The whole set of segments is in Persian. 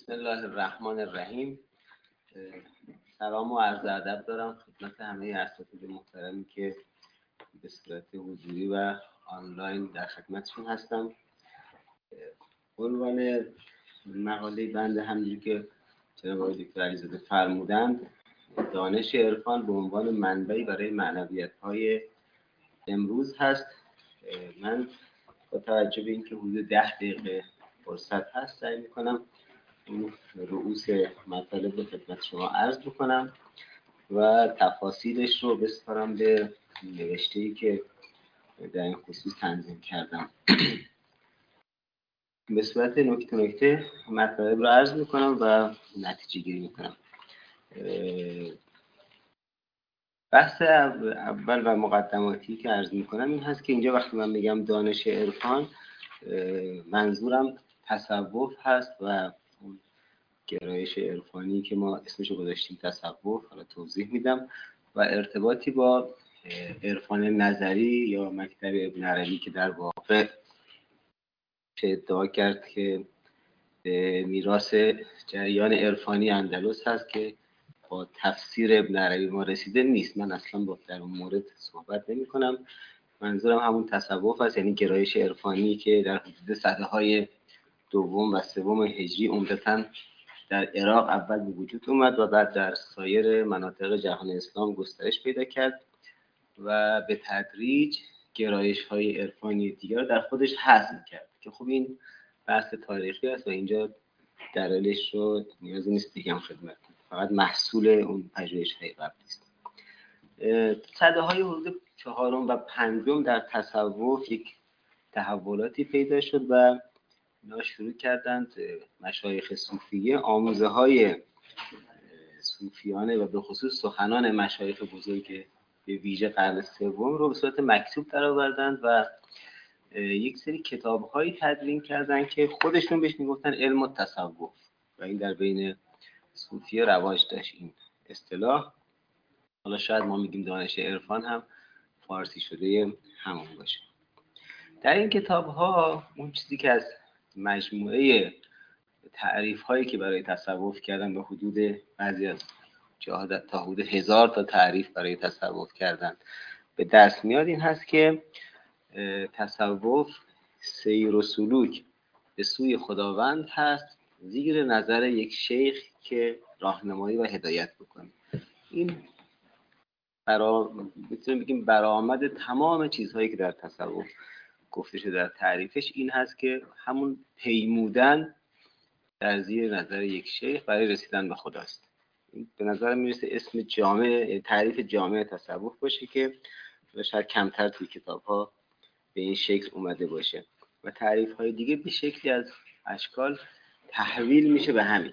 بسم الله الرحمن الرحیم. سلام و عرض ادب دارم خدمت همه اساتید محترمی که به صورت حضوری و آنلاین در خدمتشون هستم. عنوان مقاله بنده همونجوری که جناب آقای دکتر علیزاده فرمودند، دانش عرفان به عنوان منبعی برای معنویت‌های امروز هست. من با توجه به اینکه حدود 10 دقیقه فرصت هست سعی می‌کنم رؤوس مطالب به خدمت شما عرض بکنم و تفاصیلش رو بسپارم به نوشته‌ای که در این خصوص تنظیم کردم. به صورت نکته مطالب رو عرض میکنم و نتیجه گیری میکنم. بحث اول و مقدماتی که عرض میکنم این هست که اینجا وقتی من میگم دانش عرفان، منظورم تصوف هست و گرایش عرفانی که ما اسمشو گذاشتیم تصوف، حالا توضیح میدم، و ارتباطی با عرفان نظری یا مکتب ابن عربی که در واقع ادعا کرد که میراث جریان عرفانی اندلس هست که با تفسیر ابن عربی ما رسیده نیست. من اصلا در اون مورد صحبت نمی کنم. منظورم همون تصوف هست، یعنی گرایش عرفانی که در حدود سده‌های دوم و سوم هجری عمدتاً در عراق اول به وجود اومد و بعد در سایر مناطق جهان اسلام گسترش پیدا کرد و به تدریج گرایش‌های عرفانی دیگر در خودش حذف کرد که خب این بحث تاریخی است و اینجا دلایلش رو نیازی نیست بگم خدمتتون، فقط محصول اون پژوهش‌های قبلی است. سده‌های حدود چهارم و پنجم در تصوف یک تحولاتی پیدا شد و اینا شروع کردند مشایخ صوفیه آموزه‌های صوفیانه و به خصوص سخنان مشایخ بزرگ به ویژه قرن سوم رو به صورت مکتوب درآوردند و یک سری کتاب‌هایی تدوین کردند که خودشون بهش میگفتن علم التصوف و این در بین صوفیه رواج داشت این اصطلاح. حالا شاید ما میگیم دانش عرفان هم فارسی شده همون باشه. در این کتاب‌ها اون چیزی که از مجموعه تعریف‌هایی که برای تصوف کردن به حدود بعضی از جاها تا حدود 1000 تا تعریف برای تصوف کردن به دست میاد این هست که تصوف سیر و سلوک به سوی خداوند هست زیر نظر یک شیخ که راهنمایی و هدایت بکنه. این میتونیم بگیم برآمد تمام چیزهایی که در تصوف گفته شده در تعریفش این هست که همون پیمودن در زیر نظر یک شیخ برای رسیدن به خداست. به نظر میرسه اسم جامع، تعریف جامع تصوف باشه که شاید کمتر توی کتاب ها به این شکل اومده باشه و تعریف های دیگه به شکلی از اشکال تحویل میشه به همین.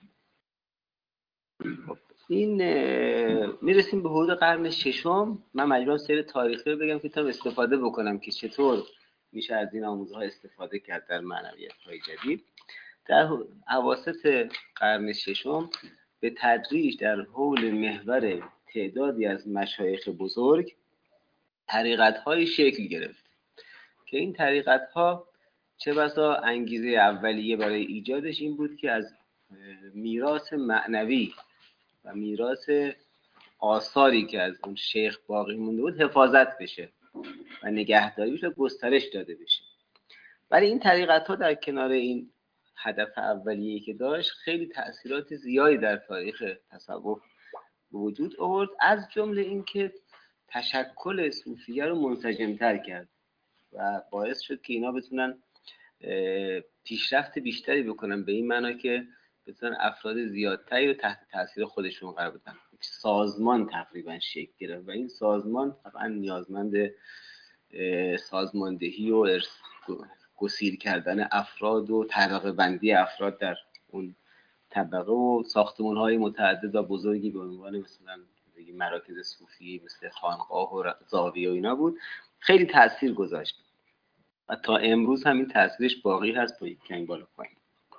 این میرسیم به حدود قرن ششم. من مجبورم سیر تاریخی رو بگم که تا استفاده بکنم که چطور میشه از این آموزه‌ها استفاده کرد در معنویت‌های جدید. در اواسط قرن ششم به تدریج در حول محور تعدادی از مشایخ بزرگ طریقت‌های شکل گرفت که این طریقت‌ها چه بسا انگیزه اولیه برای ایجادش این بود که از میراث معنوی و میراث آثاری که از اون شیخ باقی مونده بود حفاظت بشه و نگهداریش و گسترش داده بشه. ولی این طریقت‌ها در کنار این هدف اولیه‌ای که داشت خیلی تأثیرات زیادی در تاریخ تصوف به وجود آورد، از جمله اینکه تشکل صوفیه رو منسجم‌تر کرد و باعث شد که اینا بتونن پیشرفت بیشتری بکنن، به این معنا که بتونن افراد زیادتری رو تحت تاثیر خودشون قرار بدن. سازمان تقریبا شکل گرفت و این سازمان طبعا نیازمند سازماندهی و گسیل کردن افراد و طبقه بندی افراد در اون طبقه و ساختمان‌های متعدد و بزرگی به عنوان مثلا مراکز صوفی مثل خانقاه و زاویه و اینا بود. خیلی تأثیر گذاشت و تا امروز هم این تأثیرش باقی هست با یک کمی بالا پایین.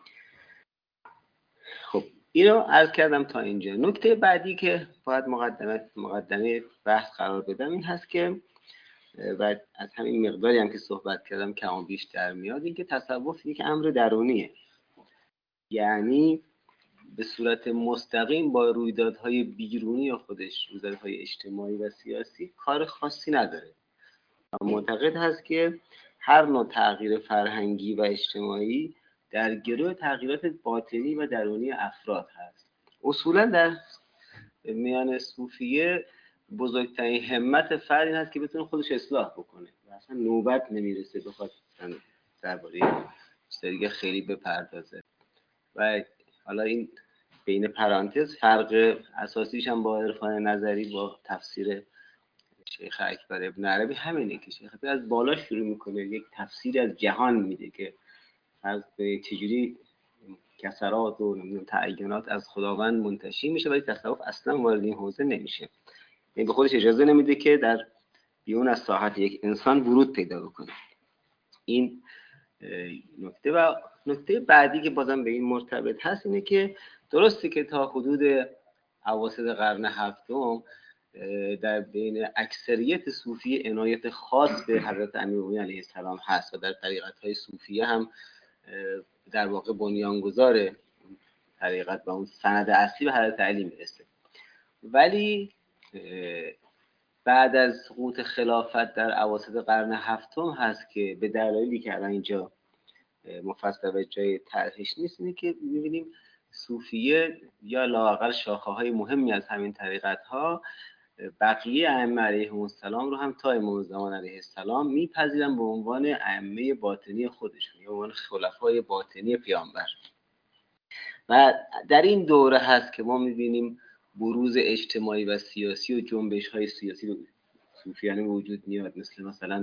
خب اینو عرض کردم تا اینجا. نکته بعدی که باید مقدمه بحث قرار بدم این هست که و از همین مقداری هم که صحبت کردم کم و بیش در میاد، این که تصوف یک امر درونیه. یعنی به صورت مستقیم با رویدادهای بیرونی خودش، رویدادهای اجتماعی و سیاسی، کار خاصی نداره. معتقد هست که هر نوع تغییر فرهنگی و اجتماعی در گروه تغییرات باطنی و درونی افراد هست. اصولا در میان صوفیه بزرگترین همت فرد این هست که بتونه خودش اصلاح بکنه و اصلا نوبت نمیرسه بخواد درباره دیگه خیلی بپردازه. و حالا این بین پرانتز فرق اساسیش هم با عرفان نظری با تفسیر شیخ اکبر ابن عربی همینه که شیخ اکبر از بالا شروع میکنه، یک تفسیر از جهان میده که از چجوری کسرات و تعینات از خداوند منتشی میشه، ولی تصوف اصلا وارد این حوزه نمیشه. یعنی به خودش اجازه نمیده که در بیرون از ساحت یک انسان ورود پیدا بکنه. این نکته. و نکته بعدی که بازم به این مرتبط هست اینه که درسته که تا حدود اواسط قرن هفتم در بین اکثریت صوفی عنایت خاص به حضرت امیرالمومنین علیه السلام هست و در طریقت‌های صوفیه هم در واقع بنیانگذار طریقت و اون سند اصلی به حضرت علی میرسه. ولی بعد از سقوط خلافت در اواسط قرن هفتم هست که به دلایلی که الان اینجا مفصل به جای طرحش نیست، اینه که می‌بینیم صوفیه یا لااقل شاخه‌های مهمی از همین طریقت‌ها بقیه ائمه علیهم السلام رو هم تا امام زمان علیه السلام میپذیرن به عنوان ائمه باطنی خودشون یا به عنوان خلفای باطنی پیامبر. و در این دوره هست که ما میبینیم بروز اجتماعی و سیاسی و جنبش‌های سیاسی صوفیانه وجود میاد، مثلا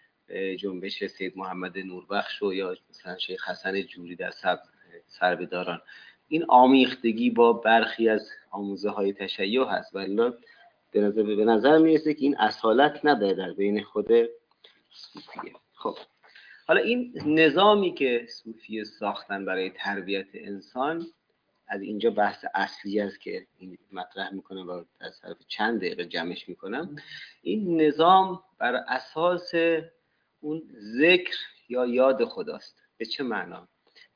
جنبش سید محمد نوربخش و یا مثلا شیخ حسن جوری در سربداران. این آمیختگی با برخی از آموزه‌های تشیع هست، ولی به نظر میرسه که این اصالت نداره در بین خود صوفیه. خب حالا این نظامی که صوفیه ساختن برای تربیت انسان، از اینجا بحث اصلی است که این مطرح میکنم و در صرف چند دقیقه جمعش میکنم. این نظام بر اساس اون ذکر یا یاد خداست. به چه معنا؟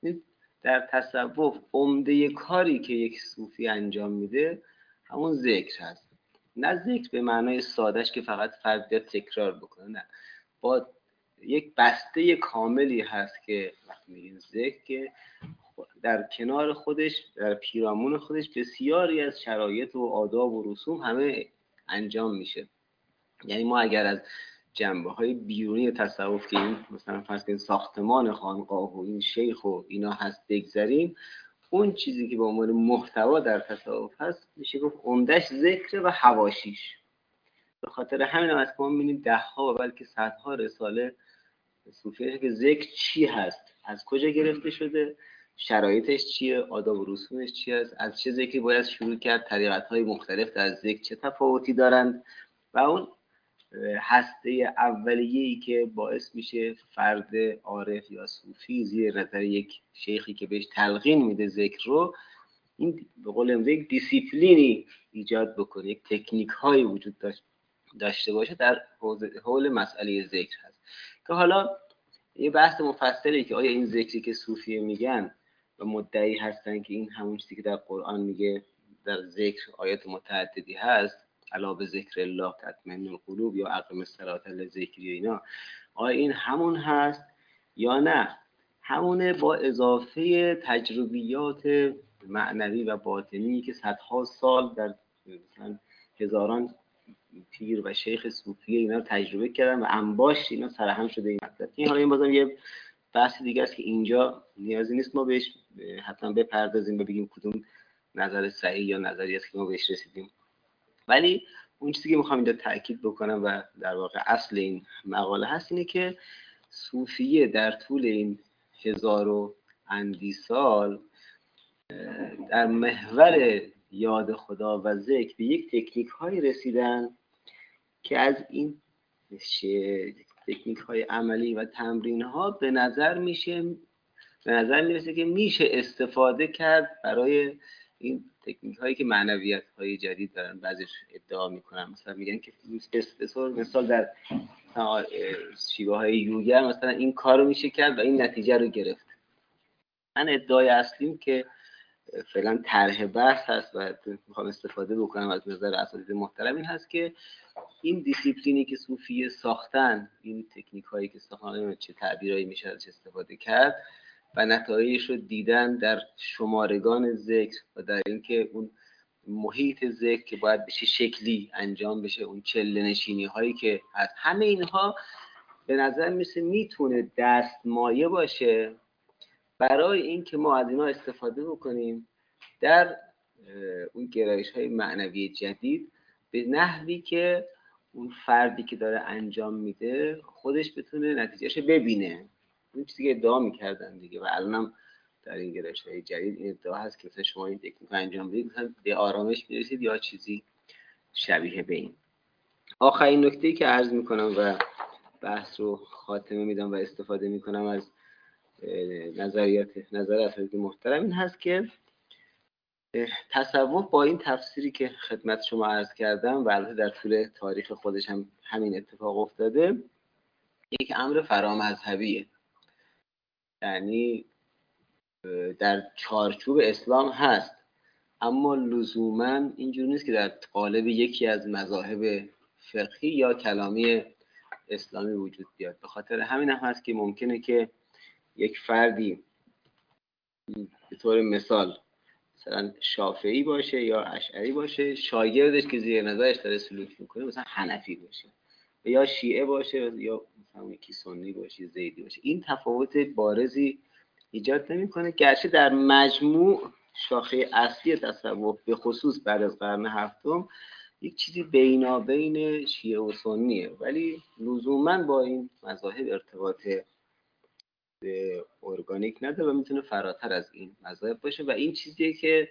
در تصوف عمده کاری که یک صوفی انجام میده همون ذکر هست. نه ذکر به معنای سادهش که فقط فرد بیاد تکرار بکنه، نه، با یک بسته کاملی هست که وقتی میگیم ذکر که در کنار خودش، در پیرامون خودش بسیاری از شرایط و آداب و رسوم همه انجام میشه. یعنی ما اگر از جنبه‌های بیرونی تصوف که این مثلا فرض کنید ساختمان خانقاه و این شیخ و اینا هست بگذاریم، اون چیزی که به عنوان محتوا در تصوف هست میشه گفت عمدش ذکر و حواشیش. به خاطر همین هم از ما می‌بینیم ده‌ها و بلکه صدها رساله صوفیه که ذکر چی هست، از کجا گرفته شده، شرایطش چیه، آداب و رسومش چی است، از چه ذکری باید شروع کرد، طریقت‌های مختلف در ذکر چه تفاوتی دارند و اون هسته اولیه‌ای که باعث میشه فرد عارف یا صوفی زیر نظر یک شیخی که بهش تلقین میده ذکر رو، این به قول امروزی یک دیسیپلینی ایجاد بکنه، یک تکنیک هایی وجود داشته باشه در حول مسئله ذکر هست. که حالا یه بحث مفصلی که آیا این ذکری که صوفیه میگن و مدعی هستن که این همون چیزی که در قرآن میگه در ذکر آیات متعددی هست، الا به ذکر الله تطمئن القلوب یا اقم الصلاة لذکری، اینا آیا این همون هست یا نه همونه با اضافه تجربیات معنوی و باطنی که صدها سال در مثلا هزاران پیر و شیخ صوفی اینا رو تجربه کردن و انباش اینا سرهم شده این مطلب. این حالا این بازم یه بحث دیگه است که اینجا نیازی نیست ما بهش حتما بپردازیم و بگیم کدوم نظر صحیح یا نظری است که ما بهش رسیدیم. ولی اون چیزی که میخوام اینجا تاکید بکنم و در واقع اصل این مقاله هست اینه که صوفیه در طول این 1000 و اندی سال در محور یاد خدا و ذکر به یک تکنیک هایی رسیدن که از این تکنیک های عملی و تمرین ها به نظر میرسه که میشه استفاده کرد برای این تکنیک هایی که معنویت های جدید دارن. بعضیش ادعا میکنن، مثلا میگن که مثال در شیوه های یوگر مثلا این کار رو میشه کرد و این نتیجه رو گرفت. من ادعای اصلیم که فعلا طرح بحث هست و میخوام استفاده بکنم از نظر اساتید محترم، این هست که این دیسیپلینی که صوفیه ساختن، این تکنیک هایی که ساختن، چه تعبیرایی میشه ازش استفاده کرد و نتایجش رو دیدن در شمارگان ذکر و در اینکه اون محیط ذکر که باید بشه شکلی انجام بشه، اون چله نشینی هایی که هست، همه اینها به نظر میتونه دستمایه باشه برای اینکه ما از اینا استفاده بکنیم در اون گرایش های معنوی جدید به نحوی که اون فردی که داره انجام میده خودش بتونه نتیجهش ببینه. اون چیزی که ادعا میکردن دیگه و الانم در این گرایش های جدید این ادعا هست که مثلا شما این تکنیک انجام بدید مثلا به آرامش میرسید یا چیزی شبیه به این. آخرین نکته‌ای که عرض میکنم و بحث رو خاتمه میدم و استفاده میکنم از نظر اساتید محترم این هست که تصوف با این تفسیری که خدمت شما عرض کردم و البته در طول تاریخ خودش هم همین اتفاق افتاده، یک امر فرامذهبیه. یعنی در چارچوب اسلام هست اما لزوما اینجور نیست که در قالب یکی از مذاهب فقهی یا کلامی اسلامی وجود بیاد. به خاطر همین هم هست که ممکنه که یک فردی به طور مثلا شافعی باشه یا اشعری باشه، شاگردش که زیر نظرش داره سلوک میکنه مثلا حنفی باشه، یا شیعه باشه یا مثلا یکی سنی باشه، زیدی باشه. این تفاوت بارزی ایجاد نمیکنه، گرچه در مجموع شاخه اصلی تصوف به خصوص بعد از قرن هفتم یک چیزی بینابین شیعه و سنیه، ولی لزوما با این مذاهب ارتباط ارگانیک نداره و میتونه فراتر از این مذاهب باشه و این چیزیه که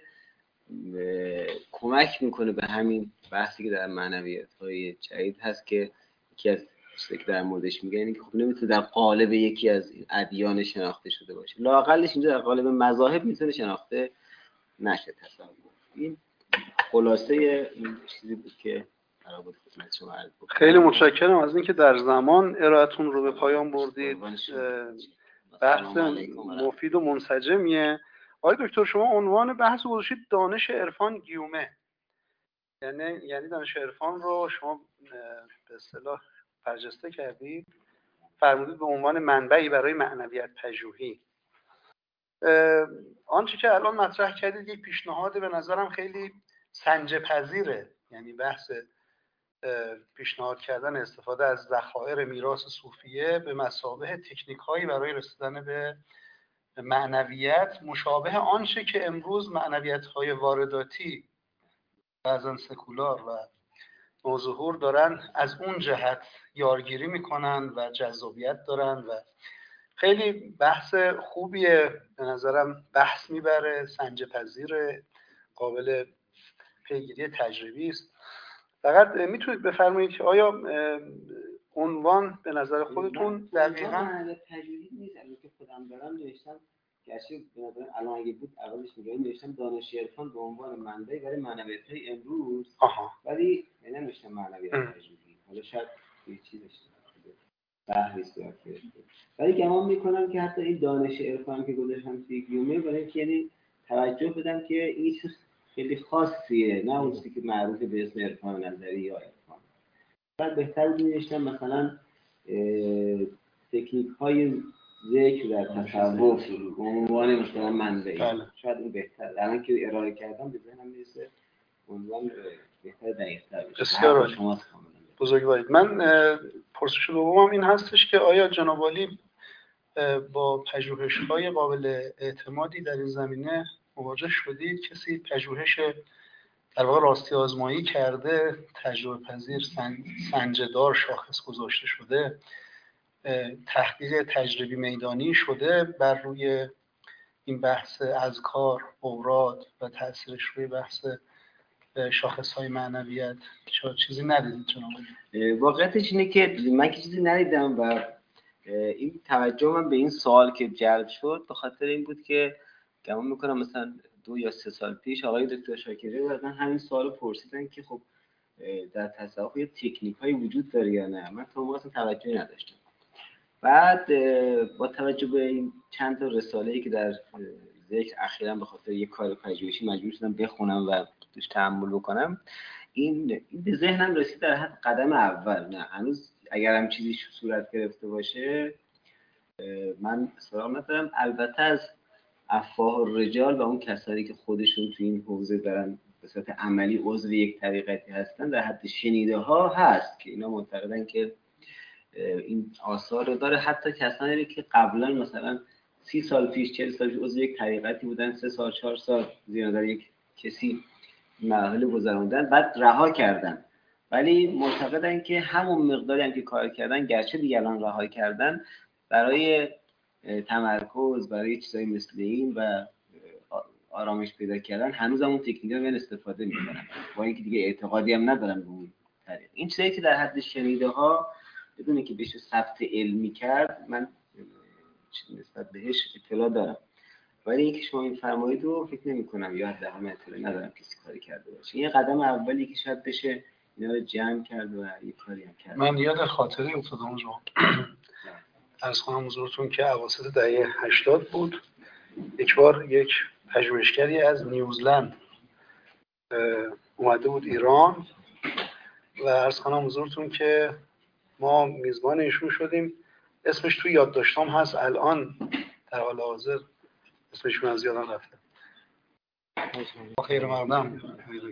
کمک میکنه به همین بحثی که در معنویت‌های جدید هست که یکی از چیزی که در موردش میگن اینه که خب نمیتونه در قالب یکی از ادیان شناخته شده باشه، لااقلش اینجا در قالب مذاهب میتونه شناخته نشه تصور. این خلاصه این چیزی بود که قرار بود خدمت شما عرض بکنم. خیلی متشکرم از اینکه در زمان ارائهتون رو به پایان بردید. بحث مفید و منسجمیه. آقای دکتر شما عنوان بحث گذاشتید دانش عرفان گیومه، یعنی دانش عرفان رو شما به اصطلاح برجسته کردید، فرمودید به عنوان منبعی برای معنویت پژوهی. آنچه که الان مطرح کردید یک پیشنهاد به نظرم خیلی سنج‌پذیره، یعنی بحث پیشنهاد کردن استفاده از ذخایر میراث صوفیه به مثابه تکنیک‌هایی برای رسیدن به معنویت، مشابه آنچه که امروز معنویت‌های وارداتی بعضا سکولار و نوظهور دارن از اون جهت یارگیری میکنن و جذابیت دارن و خیلی بحث خوبیه به نظرم، بحث میبره، سنج‌پذیره، قابل پیگیری تجربی است. فقط میتونید بفرمایید که آیا عنوان به نظر خودتون دقیقاً تجربی نیست؟ الان که خودم دارم نوشتم، گرچه به نظر الان اگه بود اولش میگم نوشتم دانش عرفان به عنوان منبعی برای معنویت‌های امروز، ولی ننوشتم معنویت تجربی. حالا شاید یه چیزی بحثی صورت گرفته، ولی گمان میکنم که حتی این دانش عرفان که گذاشتم توی گیومه برای اینکه یعنی توجه بدم که این چیز خیلی خاصیه، نه اون چیزی که معروف به اسم عرفان نظری یا عرفان. بعد بهتر می‌نوشتم مثلا تکنیک های ذکر در تصوف به عنوان مثلا منبعی. شاید این بهتر، الان که ارائه کردم به ذهنم میرسه عنوان بهتر دقیق‌تر بشه. بسیار شماست بزرگوارید. من پرسش دومم این هستش که آیا جناب عالی با پژوهش‌های قابل اعتمادی در این زمینه مواجه شدید؟ کسی پژوهش در واقع راستی آزمایی کرده، تجربه پذیر، سنجدار شاخص گذاشته شده، تحقیق تجربی میدانی شده بر روی این بحث اذکار، اوراد و تأثیرش روی بحث شاخص‌های معنویت؟ چیزی ندیدید جناب؟ واقعیتش اینه که من چیزی ندیدم و این توجه من به این سوال که جلب شد به خاطر این بود که گمان میکنم مثلا 2 یا 3 سال پیش آقای دکتر شاکری بعدن همین سوالو پرسیدن که خب در تصوف یه تکنیک‌هایی وجود داره یا نه. من تا اصلا توجهی نداشتم. بعد با توجه به این چند تا رساله‌ای که در ذکر اخیراً به خاطر یک کار پژوهشی مجبور شدم بخونم و توش تأمل بکنم. این به ذهنم رسید در حد قدم اول. نه هنوز اگر هم چیزی صورت گرفته باشه من سراغ ندارم. البته از افواه الرجال و اون کسانی که خودشون تو این حوزه دارن به صورت عملی عضو یک طریقتی هستن در حد شنیده ها هست که اینا معتقدن که این آثار رو داره. حتی کسانی که قبلا مثلا 30 سال پیش 40 سال پیش عضو یک طریقتی بودن، 3 سال 4 سال زیر نظر یک کسی مرحله گذروندن بعد رها کردن، ولی معتقدن که همون مقداری هم که کار کردن گرچه دیگران رها کردن برای تمرکز، برای چیزایی مثل این و آرامش پیدا کردن هنوز همون تکنیک رو استفاده میکنن با اینکه دیگه اعتقادی هم ندارن به اون طریق. این چیزایی که در حد شنیده ها بدون که بشه ثبت علمی کرد من نسبت بهش اطلاع دارم، ولی اینکه شما این فرمایید رو فکر نمی کنم یا حداقل اطلاع ندارم کسی کاری کرده باشه. این قدم اولی که شاید بشه اینا رو جمع کرد و یک کاری هم کرد. من یاد خاطره افتادم جو از خانم حضورتون که اواسط دهه 80 بود. یک بار یک پژوهشگری از نیوزلند اومده بود ایران و عرض کنم حضورتون که ما میزبان ایشون شدیم. اسمش توی یادداشتام هست الان در حال حاضر اسمشون از یادم رفته. خیر مقدم.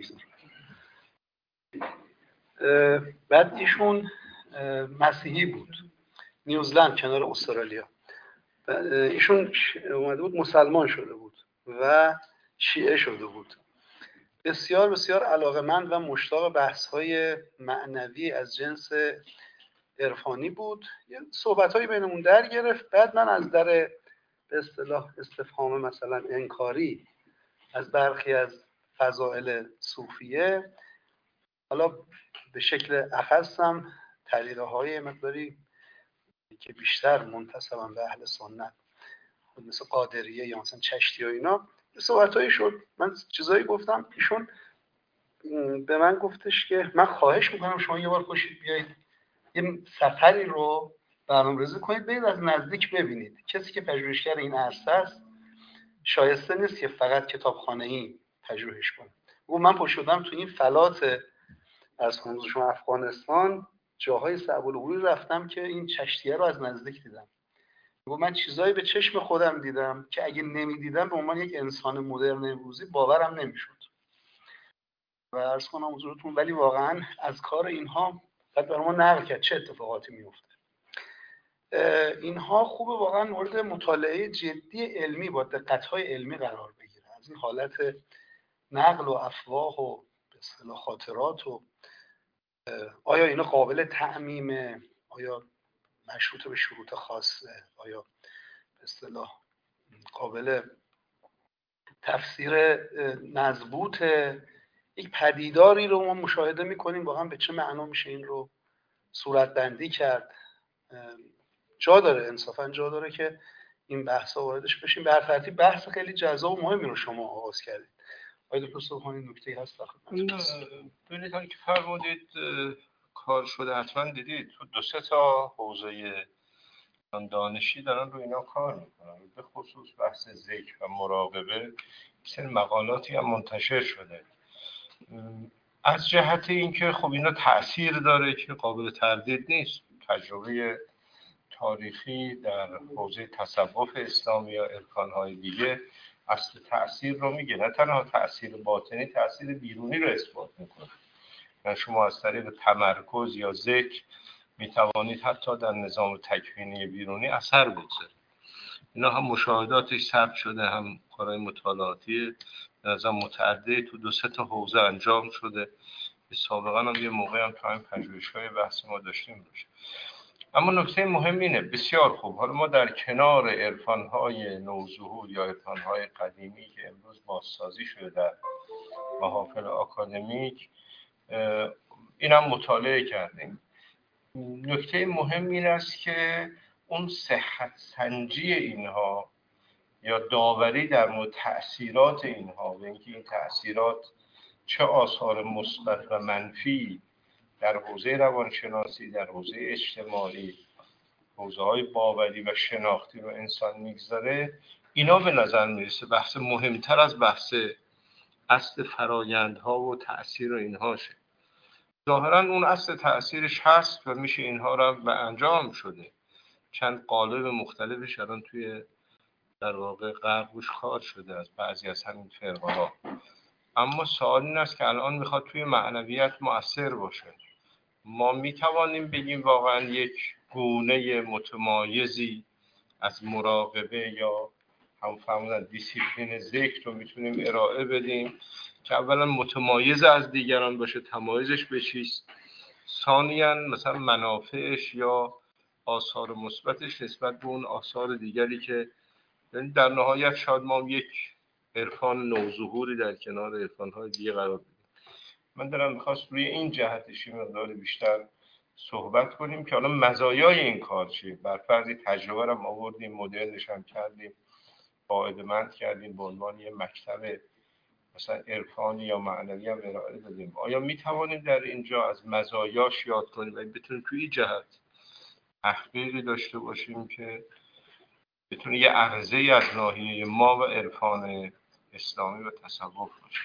بعد ایشون مسیحی بود، نیوزلند کنار استرالیا. ایشون اومده بود مسلمان شده بود و شیعه شده بود. بسیار بسیار علاقه‌مند و مشتاق بحث‌های معنوی از جنس عرفانی بود. صحبت‌هایی بینمون در گرفت. بعد من از در به اصطلاح استفهام مثلا انکاری از برخی از فضائل صوفیه، حالا به شکل اخصم طریقه‌های مقداری که بیشتر منتسباً به اهل سنت مثل قادریه یا مثلا چشتی و اینا صحبت‌هایی شد. من چیزایی گفتم، ایشون به من گفتش که من خواهش میکنم شما یه بار پاشید بیایید یه سفری رو برنامه‌ریزی کنید برید از نزدیک ببینید. کسی که پژوهشگر این عرصه است شایسته نیست که فقط کتابخانه‌ای پژوهش کنه. من پاشدم تو این فلات از شما افغانستان جاهای صعب العبور رفتم که این چشتیه رو از نزدیک دیدم. من چیزایی به چشم خودم دیدم که اگه نمیدیدم به عنوان یک انسان مدرن امروزی باورم نمیشد. و عرض کنم حضورتون ولی واقعا از کار اینها بعد برای ما نقل کرد چه اتفاقاتی میفته. اینها خوبه واقعا مورد مطالعه جدی علمی با دقت‌های علمی قرار بگیره. از این حالت نقل و افواه و به اصطلاح خاطرات و آیا اینا قابل تعمیمه، آیا مشروط به شروط خاصه، آیا به اصطلاح قابل تفسیر مضبوط، یک پدیداری رو ما مشاهده میکنیم واقعا به چه معنا میشه این رو صورت بندی کرد. جا داره، انصافا جا داره که این بحثا واردش بشیم. به هر ترتیب بحث خیلی جذاب و مهمی رو شما آغاز کردید. آقای دکتر صبحانی نکته‌ای هست در خدمتتون؟ ببینید که فرمودید کار شده حتما دیدید تو 2-3 تا حوزه دانشی دارن رو اینا کار میکنن، به خصوص بحث ذکر و مراقبه مثل مقالاتی هم منتشر شده از جهت اینکه خب اینا تأثیر داره که قابل تردید نیست. تجربه تاریخی در حوزه تصوف اسلامی یا عرفان‌های دیگه اصل تأثیر رو میگه، نه تنها تأثیر باطنی، تأثیر بیرونی رو اثبات میکنه. یعنی شما از طریق تمرکز یا ذکر میتوانید حتی در نظام تکوینی بیرونی اثر بگذارید. اینا هم مشاهداتش ثبت شده، هم کارهای مطالعاتی نظام متعدد تو 2-3 تا حوزه انجام شده. سابقا هم یه موقع هم تو همین پژوهش‌های بحث ما داشتیم باشه. اما نکته مهم اینه، بسیار خوب، حالا ما در کنار عرفان‌های نوظهور یا عرفان‌های قدیمی که امروز بازسازی شده در محافل آکادمیک این هم مطالعه کردیم. نکته مهم این است که اون صحت سنجی اینها یا داوری در مورد تأثیرات اینها و اینکه این تأثیرات چه آثار مثبت و منفی در حوزه روانشناسی، در حوزه اجتماعی، حوزه‌های باوری و شناختی رو انسان میگذاره، اینا به نظر میرسه بحث مهمتر از بحث اصل فرایندها و تأثیر اینهاشه. ظاهرا اون اصل تأثیرش هست و میشه اینها را به انجام شده. چند قالب مختلفش الان توی در واقع غرب روش کار شده از بعضی از همین فرقه ها. اما سوال این است که الان میخواد توی معنویت مؤثر باشه. ما میتوانیم بگیم واقعا یک گونه متمایزی از مراقبه یا هم فرمودن دیسیپلین ذکر رو میتونیم ارائه بدیم که اولا متمایز از دیگران باشه، تمایزش به چیست، ثانیاً مثلا منافعش یا آثار مثبتش نسبت به اون آثار دیگری که یعنی در نهایت شاید ما یک عرفان نوظهوری در کنار عرفان‌های دیگه قرار بدیم. من دارم می‌خواست روی این جهتش مقدار بیشتر صحبت کنیم که حالا مزایای این کار چیه. بر فرض تجربه رو آوردیم، مدرنش هم کردیم، قاعده‌مند کردیم، به عنوان یه مکتب مثلا عرفانی یا معنوی هم ارائه دادیم. آیا می‌توانیم در اینجا از مزایاش یاد کنیم و بتونیم توی این جهت تحقیقی داشته باشیم که بتونه یه عرضه‌ای از ناحیه ما و عرفان اسلامی و تصوف باشه؟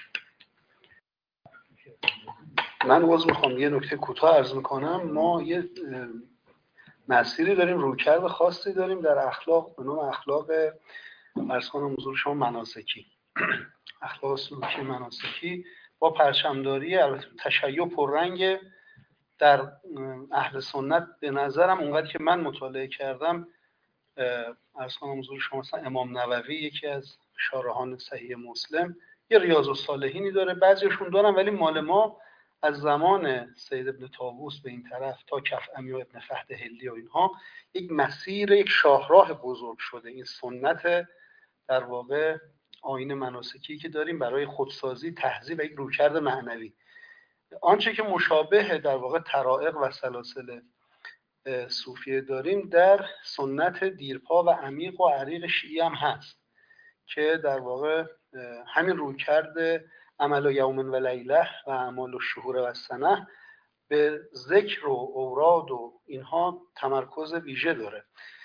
من میخوام یه نکته کوتاه عرض میکنم. ما یه مسیری داریم، رویکرد خاصی داریم در اخلاق به نام اخلاق عرض کنم حضور شما مناسکی. اخلاق سلوکی مناسکی با پرچمداری البته تشیع پررنگ در اهل سنت به نظرم اونقدر که من مطالعه کردم عرض کنم حضور شما مثلا امام نووی یکی از شارحان صحیح مسلم یه ریاض الصالحینی داره، بعضیشون دارن ولی مال ما از زمان سید ابن طاووس به این طرف تا کفعمی و ابن فهد هلی و اینها یک مسیر، یک شاهراه بزرگ شده. این سنت در واقع آیین مناسکی که داریم برای خودسازی، تهذیب و یک رویکرد معنوی. آنچه که مشابه در واقع طرائق و سلاسل صوفیه داریم در سنت دیرپا و عمیق و عریق شیعی هم هست که در واقع همین رویکرد عمل یوم و لیله و اعمال الشهور و السنه به ذکر و اوراد و اینها تمرکز ویژه داره.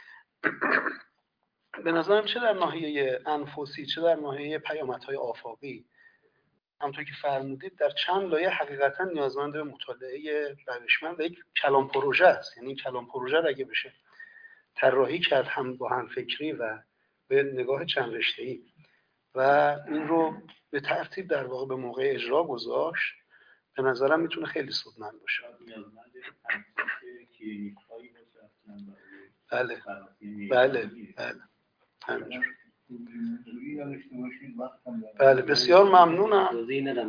به نظرم چه در ناحیه انفسی چه در ناحیه پیامدهای آفاقی همونطور که فرمودید در چند لایه حقیقتا نیازمند به مطالعه روشمند و یک کلام پروژه است. یعنی این کلام پروژه را اگه بشه طراحی کرد هم با هم فکری و به نگاه چند رشته‌ای و این رو به ترتیب در واقع به موقع اجرا گذاشت، به نظرم میتونه خیلی سودمند باشه. بله بله بله همینجور. بله بسیار ممنونم.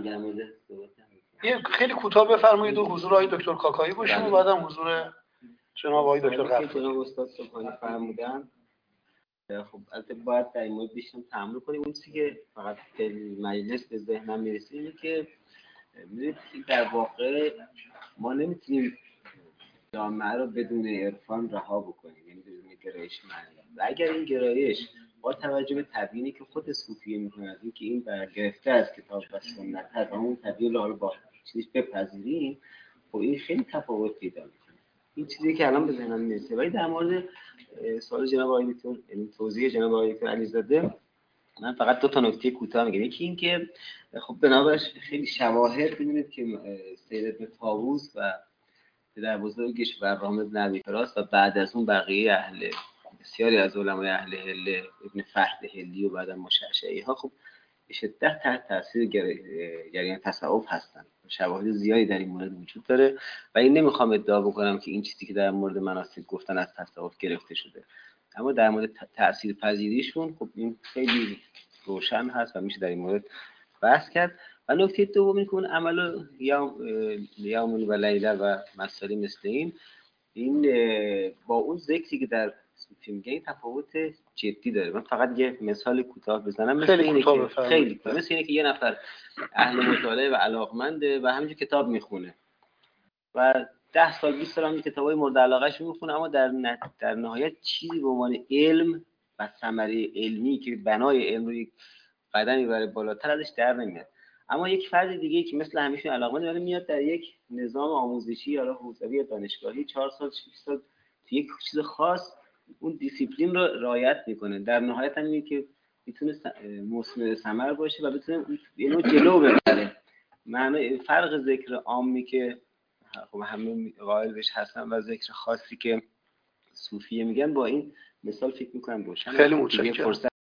یه خیلی کوتاه بفرمایید و حضور آقای دکتر کاکایی باشیم و بعدم حضور جناب آقای دکتر غفاری. جناب استاد سبحانی فرمودن. خب البته باید در این مورد بیشتر تأمل کنیم. اون چیزی که فقط مجلس به ذهنم میرسه اینه که می‌دونید در واقع ما نمیتونیم جامعه رو بدون عرفان رها بکنیم، یعنی بدون گرایش معنوی. و اگر این گرایش با توجه به تبیینی که خود صوفیه می‌کنه، اینکه این برگرفته از کتاب و سنت هست، اون تبیین رو با چیزش بپذیریم، خب این خیلی تفاوت پیدا می‌کنه. این چیزی که الان به ذهنم میرسه. ولی در مورد سوال جناب آقای دکتر، یعنی توضیح جناب آقای دکتر علیزاده، من فقط دو تا نکته کوتاه میگم. یکی این که خب بنابراین خیلی شواهد می‌بینید که سید ابن طاووس و پدر بزرگش برام ابن ابی فراس و بعد از اون بقیه بسیاری از علمای اهل حله، ابن فهد هلی و بعداً مشعشعی ها خب به شدت تحت تاثیر جریان تصوف هستن. شواهد زیادی در این مورد وجود داره و این نمیخوام ادعا بکنم که این چیزی که در مورد مناسک گفتن از تصوف گرفته شده، اما در مورد تأثیر پذیریشون خب این خیلی روشن هست و میشه در این مورد بحث کرد. و نکته دوم این که اون عمل یوم و لیله و مسائل مثل این با اون ذکری که در صوفی میگه تفاوت جدی داره. من فقط یه مثال کوتاه بزنم. مثل اینه که یه نفر اهل مطالعه و علاقمنده و همینجور کتاب میخونه و 10 سال 20 سال هم کتابای مورد علاقه‌اش میخونه، اما در نهایت چیزی به عنوان علم و ثمره علمی که بنای علم رو یک قدمی برای بالاتر ازش در نمیاد. اما یک فرد دیگه که مثل همیشه علاقمند میاد در یک نظام آموزشی یا حوزوی یا دانشگاهی 4 سال 6 سال تو یک چیز خاص اون دیسیپلین رو رعایت میکنه. در نهایت هم اینه که میتونه مثمر ثمر باشه و بتونه اینو جلو ببره. معنی فرق ذکر عامی که خب همه قائل بهش هستن و ذکر خاصی که صوفیه میگن با این مثال فکر میکنم روشن. خیلی متشکرم.